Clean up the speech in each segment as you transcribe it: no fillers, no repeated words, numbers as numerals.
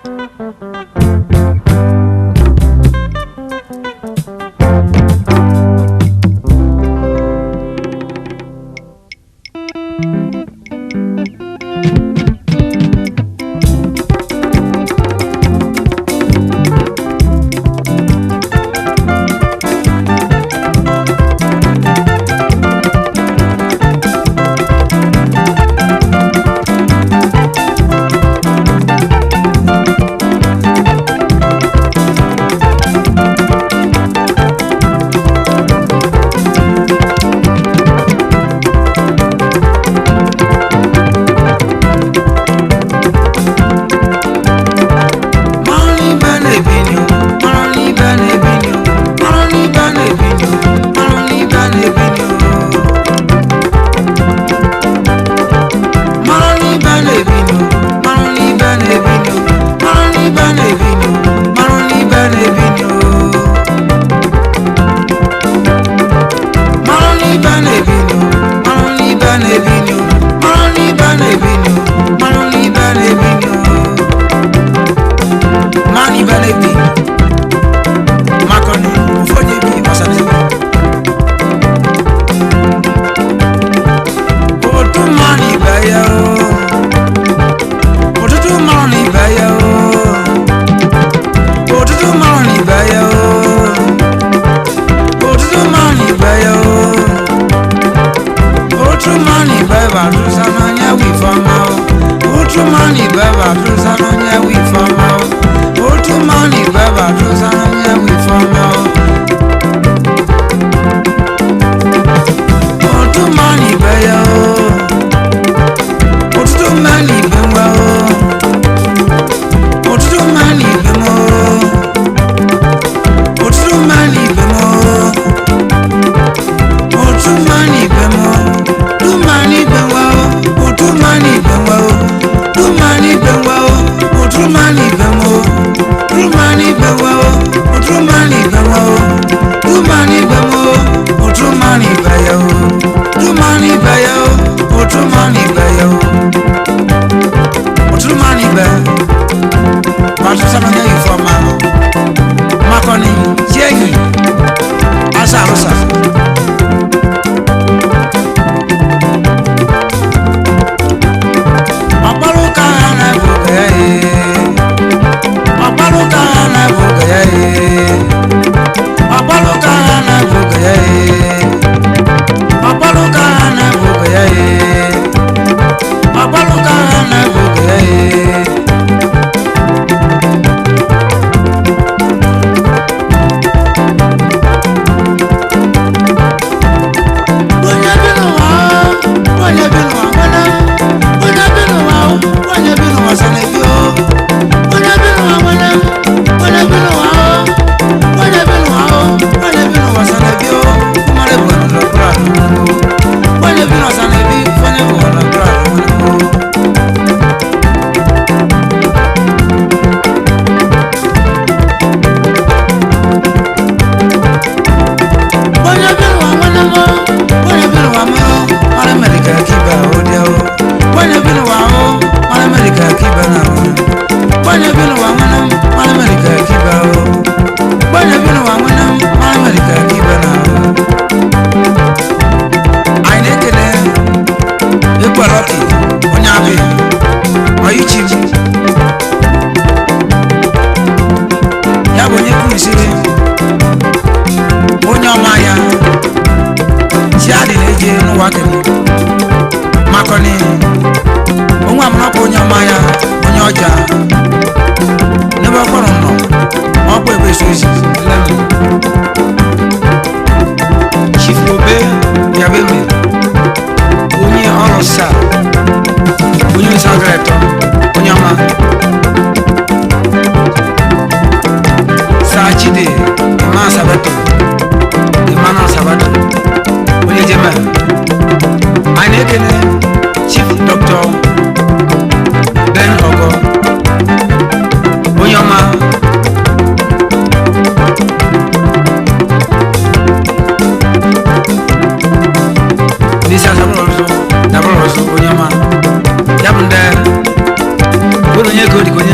Good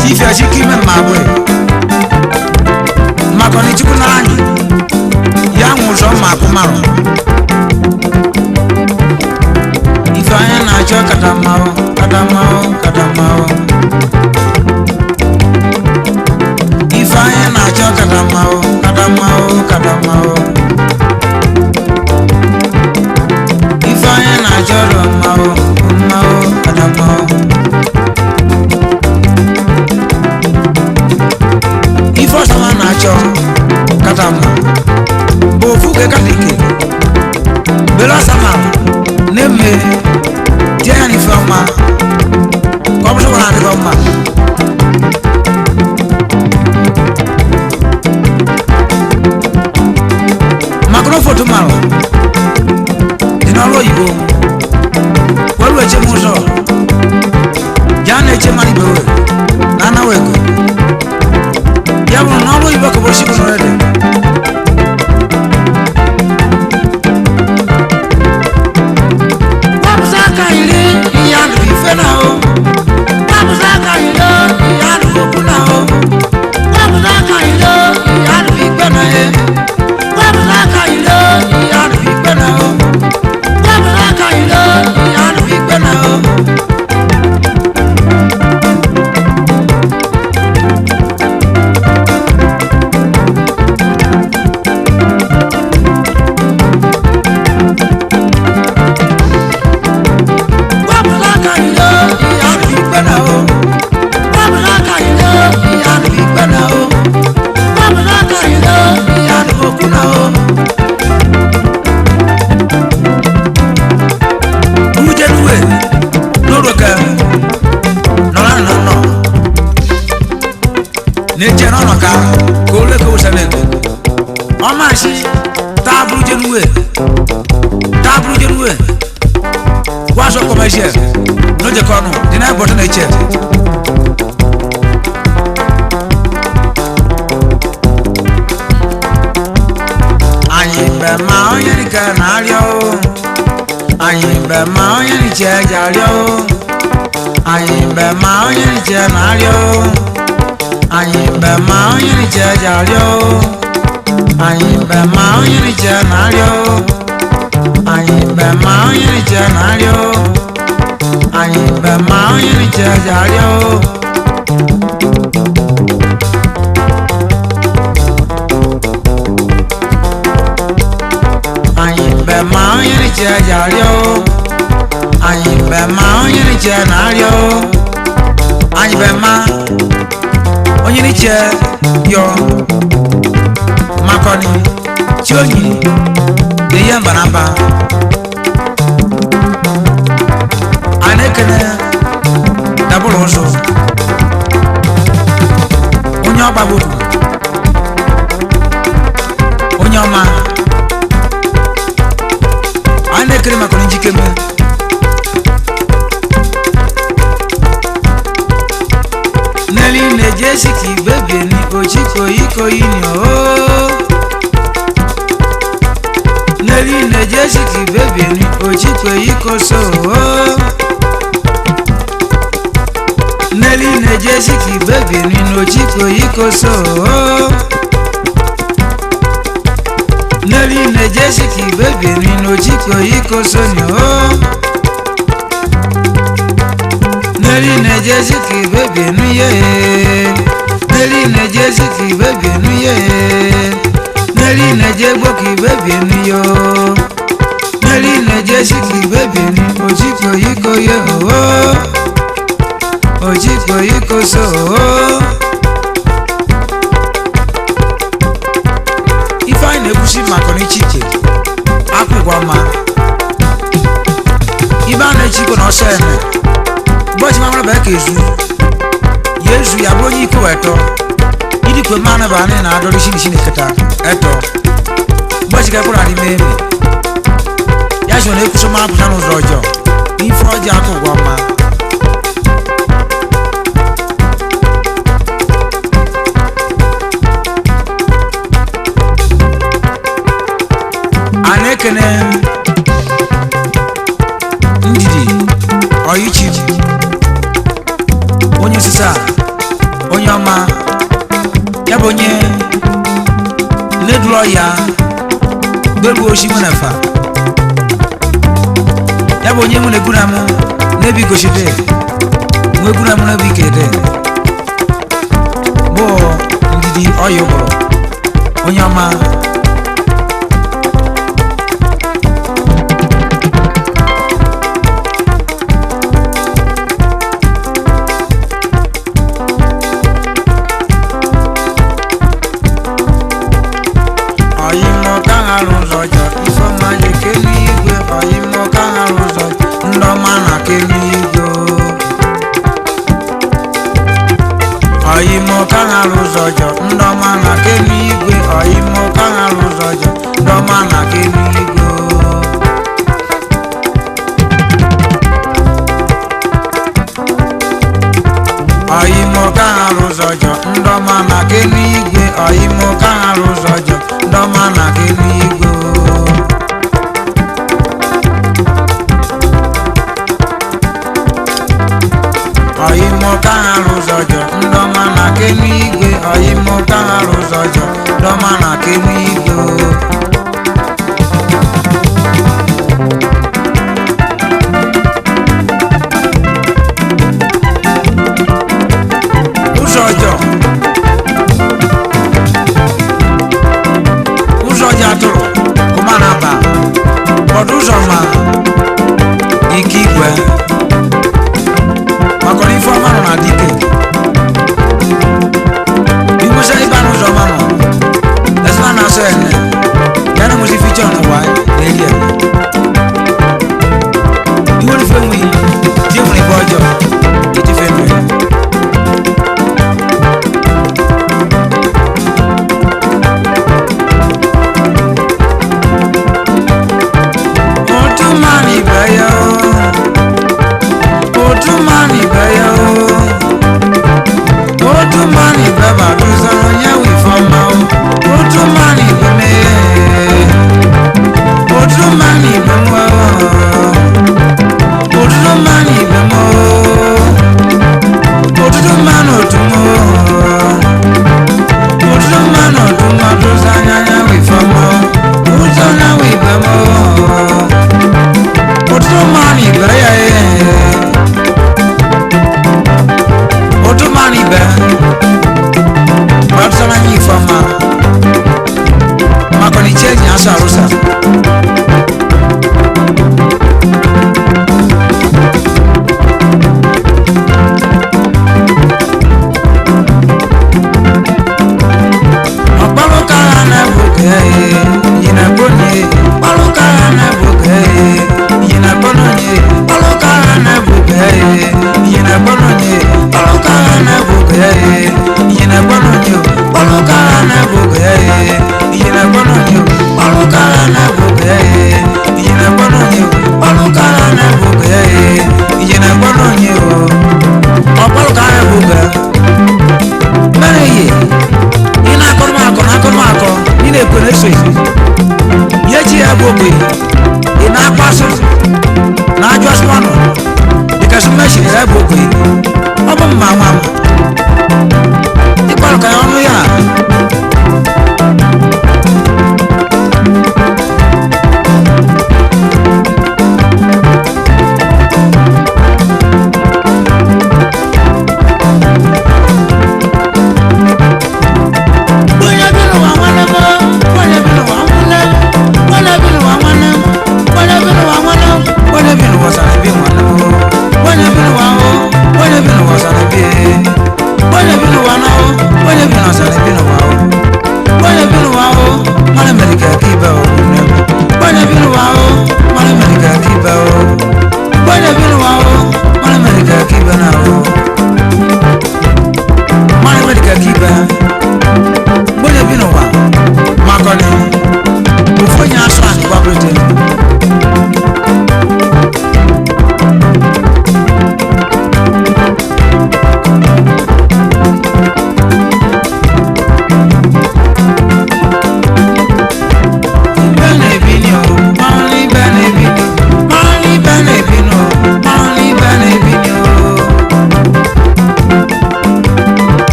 Chief Ashikime Mabwe Makoni Chukunani Young was on Makumaro If I am not your Katamao If I am not your Katamao If I am not your Katamao If I am not your Katamao Bofuke Katiki Bela Sama Neme Diani Fama Comme je vois la Roma Macron for tomorrow In all you go What will you move on? Jane Chemani Boy Nana Wego Yabu no you work about she already What's your commercial? No, the corner, deny button a chair. I am my canario. I am my chair. I am my canario. I am my chair. I am my canario. I am a man in a scenario. I am a man in a scenario. I am a man in a scenario. I am a man in a scenario. I am a man on your chair. Yo, Maconi, Johnny. The young Banaba Anekene Double also Onya Babu Onyama Anekene Makoninji Keme Nelly Nejesiki baby ni Ochiko Iko Inyo Nelly Nejesiki baby ni Ochiko Iko so Nelly Nejesiki baby ni Ochiko Iko so Nelly Nejesiki baby ni Ochiko Iko so Nelly Nejesiki baby ni ye Nelly Nejesiki baby ni ye Nelly Nejeboki baby ni yo Nelly Nejesiki baby ni Ochiko Iko ye Ochiko Iko so If I nebushi Makoni Chike Akugwama Ibane Chiko no seme Bochi mamra beke Yesu ya bonyi ko eto Idi ko mana ba ne na adori shini keta eto Bochi ka kura ni meme Ya so ne kuso ma pusa no rojo Ifo ja Akugwama Anekene Ndidi Oyichi Onye sisa onye ọma ya bụ onye ledụlọ ya gbelu oshi nwenefa ya bụ onye nwere egwura m n'ebe igochide nwe egwura m n'ebe ikede bụ ndidi ọya ụgbọrọ onye ọma Hey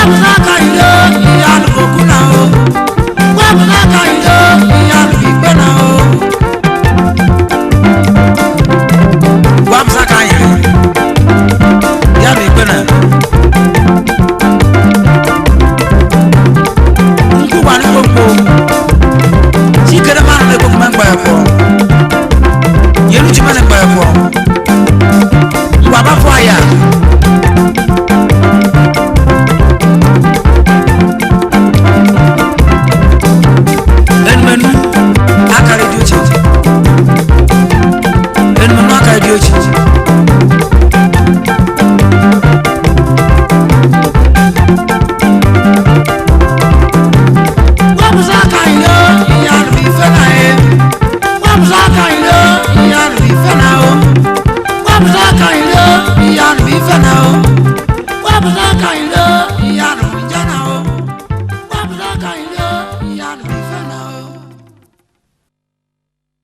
Abuna